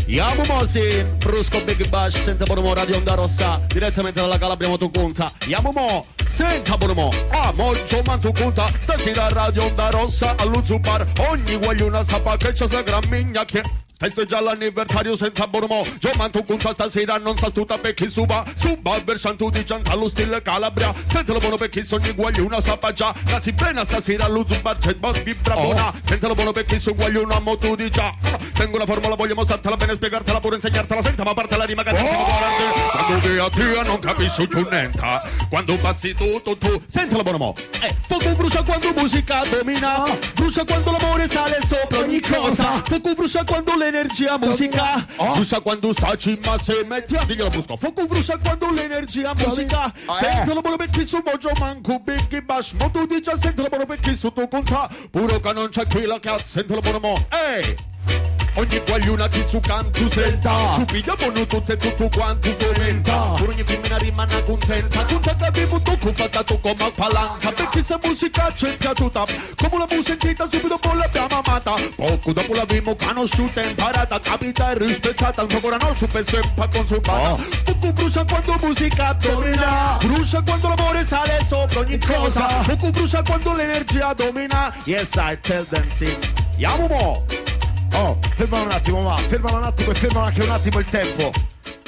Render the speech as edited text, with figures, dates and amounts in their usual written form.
Yamu Mosi, Brusco Big Bash, senta Bonomo, Radio Onda Rossa, direttamente dalla Calabria Motoconta. Yamu Mo, senta Bonomo, Moggio Mantuconta, stasera Radio Onda Rossa, all'Uzubar, ogni guagliuna sappa che c'è sa gran migna che... Festeggia l'anniversario senza Bonomo, Gio Mantuconta stasera non sa tutta per chi suba versando di gianta allo stile Calabria. Sentilo buono per chi ogni guagliuna sappa già, la si bene stasera all'Uzubar c'è vibra buona. Sentilo buono per chi su guagliuna mo tu di già. Tengo la formula, voglio mostrartela bene, spiegartela pure, insegnartela, senta ma parte la rima che quando via tia non capisci più niente, quando passi tu. Sentilo buono mo, fuoco brucia quando musica domina, brucia quando l'amore sale sopra ogni cosa, fuoco brucia quando l'energia musica, brucia quando sta cima se metti a diglielo busco, fuoco brucia quando l'energia musica. Sentilo buono per chi su Moggio Manco Big Bash, mo tu dici sentilo buono per chi su tu conta, puro che non c'è qui la cazzo, sentilo buono mo, ogni guagliuna chi su canto senta, su piglia buono tutte tutto quanto commenta, pure ogni femmina rimane contenta, conta che vivo tu fattato come palanca, perché se musica c'entra tutta, come la musica sentita subito poi l'abbiamo amata, poco dopo l'abbiamo conosciuta e imparata, capita e rispettata, ancora non super sempre consumata, poco brucia quando musica domina, brucia quando l'amore sale sopra ogni cosa, poco brucia quando l'energia domina, yes I tell them sing, Yamu Mo. Fermalo un attimo, fermalo un attimo e fermalo anche un attimo il tempo.